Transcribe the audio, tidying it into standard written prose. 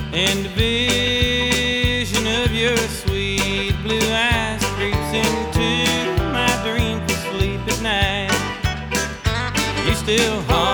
And the vision of your sweet blue eyes creeps into my dream for sleep at night. You still haunt